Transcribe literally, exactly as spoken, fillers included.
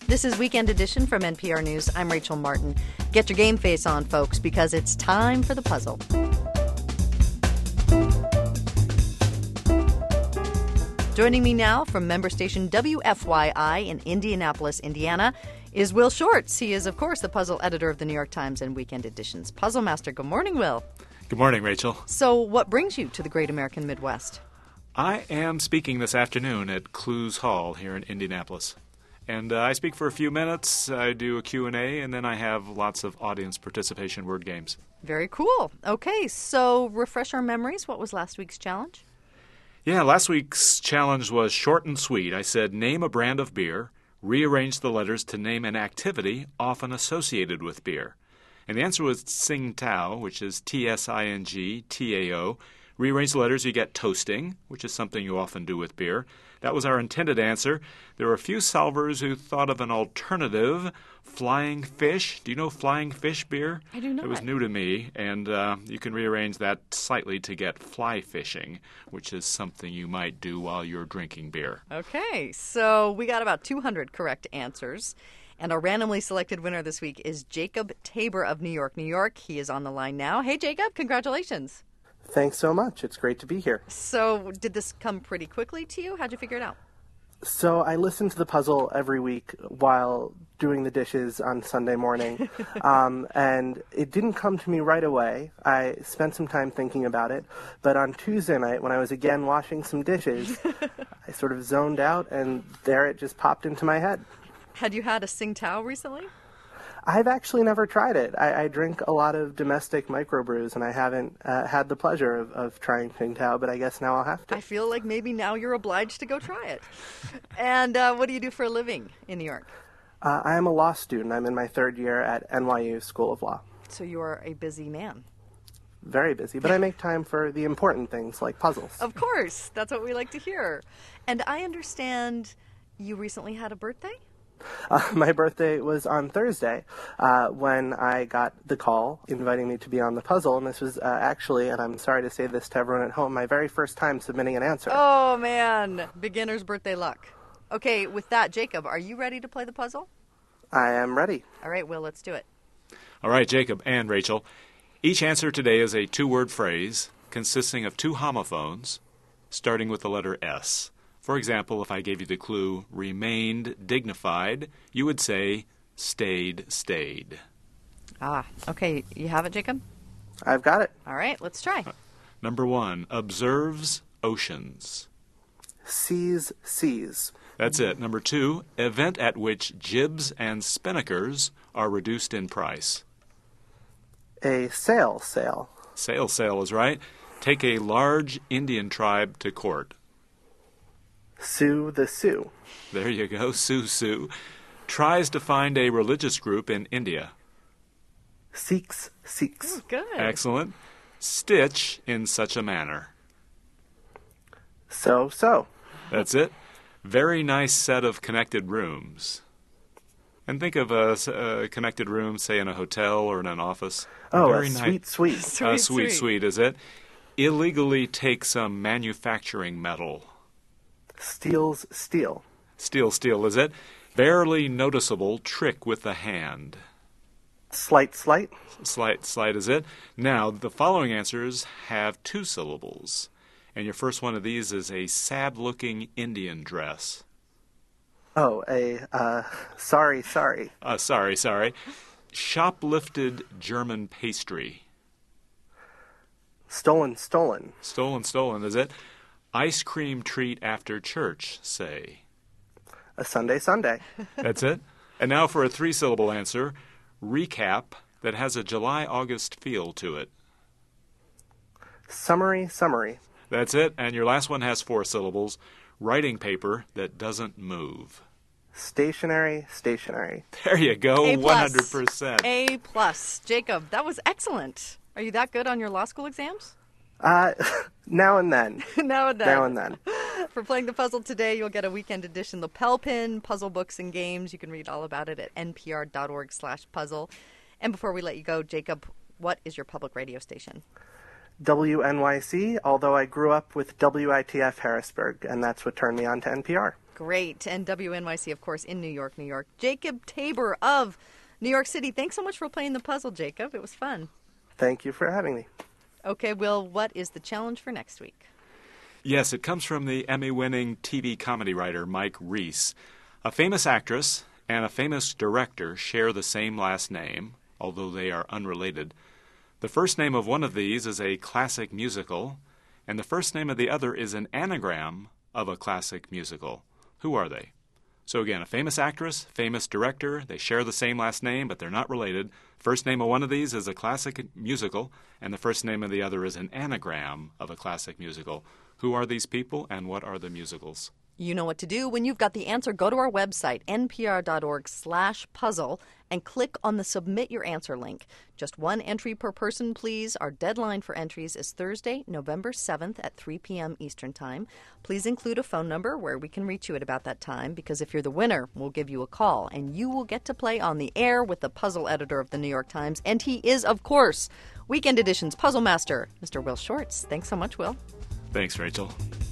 This is Weekend Edition from N P R News. I'm Rachel Martin. Get your game face on, folks, because it's time for the puzzle. Joining me now from member station W F Y I in Indianapolis, Indiana, is Will Shortz. He is, of course, the puzzle editor of the New York Times and Weekend Edition's Puzzle Master. Good morning, Will. Good morning, Rachel. So what brings you to the great American Midwest? I am speaking this afternoon at Clues Hall here in Indianapolis. And uh, I speak for a few minutes, I do a Q and A, and then I have lots of audience participation word games. Very cool. Okay, so refresh our memories. What was last week's challenge? Yeah, last week's challenge was short and sweet. I said, name a brand of beer, rearrange the letters to name an activity often associated with beer. And the answer was Tsingtao, which is T S I N G T A O. Rearrange the letters, you get toasting, which is something you often do with beer. That was our intended answer. There were a few solvers who thought of an alternative, flying fish. Do you know flying fish beer? I do not. It was new to me, and uh, you can rearrange that slightly to get fly fishing, which is something you might do while you're drinking beer. Okay, so we got about two hundred correct answers. And our randomly selected winner this week is Jacob Tabor of New York, New York. He is on the line now. Hey, Jacob, congratulations. Thanks so much. It's great to be here. So did this come pretty quickly to you? How'd you figure it out? So I listen to the puzzle every week while doing the dishes on Sunday morning, um, and it didn't come to me right away. I spent some time thinking about it, but on Tuesday night when I was again washing some dishes, I sort of zoned out, and there it just popped into my head. Had you had a Tsingtao recently? I've actually never tried it. I, I drink a lot of domestic microbrews, and I haven't uh, had the pleasure of, of trying Tsingtao, but I guess now I'll have to. I feel like maybe now you're obliged to go try it. And uh, what do you do for a living in New York? Uh, I am a law student. I'm in my third year at N Y U School of Law. So you're a busy man. Very busy, but I make time for the important things like puzzles. Of course. That's what we like to hear. And I understand you recently had a birthday? Uh, my birthday was on Thursday uh, when I got the call inviting me to be on the puzzle, and this was uh, actually, and I'm sorry to say this to everyone at home, my very first time submitting an answer. Oh, man. Beginner's birthday luck. Okay, with that, Jacob, are you ready to play the puzzle? I am ready. All right, Will, let's do it. All right, Jacob and Rachel. Each answer today is a two-word phrase consisting of two homophones, starting with the letter S. For example, if I gave you the clue, remained dignified, you would say, stayed, stayed. Ah, okay. You have it, Jacob? I've got it. All right, let's try. Uh, number one, observes oceans. Seas, seas. That's it. Number two, event at which jibs and spinnakers are reduced in price. A sail, sail. Sail, sail is right. Take a large Indian tribe to court. Sue the Sioux. There you go, Sue Sue. Tries to find a religious group in India. Sikhs, Sikhs. Oh, good. Excellent. Stitch in such a manner. So, so. That's it. Very nice set of connected rooms. And think of a, a connected room, say, in a hotel or in an office. Oh, Very a nice. sweet, sweet. Sweet, uh, sweet, sweet. sweet, is it? Illegally take some manufacturing metal. Steals, steel. Steel, steel, is it? Barely noticeable trick with the hand. Slight, slight. Slight, slight, is it? Now, the following answers have two syllables. And your first one of these is a sad-looking Indian dress. Oh, a, uh, sorry, sorry. Uh, sorry, sorry. Shoplifted German pastry. Stolen, stolen. Stolen, stolen, is it? Ice cream treat after church, say. A Sunday, Sunday. That's it. And now for a three-syllable answer, recap that has a July-August feel to it. Summary, summary. That's it. And your last one has four syllables, writing paper that doesn't move. Stationary, stationary. There you go, A plus. one hundred percent. A plus. Jacob, that was excellent. Are you that good on your law school exams? Uh, now and then. now and then. Now and then. For playing the puzzle today, you'll get a weekend edition lapel pin, puzzle books, and games. You can read all about it at npr.org slash puzzle. And before we let you go, Jacob, what is your public radio station? W N Y C, although I grew up with W I T F Harrisburg, and that's what turned me on to N P R. Great. And W N Y C, of course, in New York, New York. Jacob Tabor of New York City. Thanks so much for playing the puzzle, Jacob. It was fun. Thank you for having me. Okay, Will, what is the challenge for next week? Yes, it comes from the Emmy-winning T V comedy writer Mike Reiss. A famous actress and a famous director share the same last name, although they are unrelated. The first name of one of these is a classic musical, and the first name of the other is an anagram of a classic musical. Who are they? So again, a famous actress, famous director, they share the same last name, but they're not related. First name of one of these is a classic musical, and the first name of the other is an anagram of a classic musical. Who are these people, and what are the musicals? You know what to do. When you've got the answer, go to our website, npr.org slash puzzle, and click on the Submit Your Answer link. Just one entry per person, please. Our deadline for entries is Thursday, November seventh at three p.m. Eastern Time. Please include a phone number where we can reach you at about that time, because if you're the winner, we'll give you a call, and you will get to play on the air with the puzzle editor of the New York Times, and he is, of course, Weekend Edition's puzzle master, Mister Will Shortz. Thanks so much, Will. Thanks, Rachel.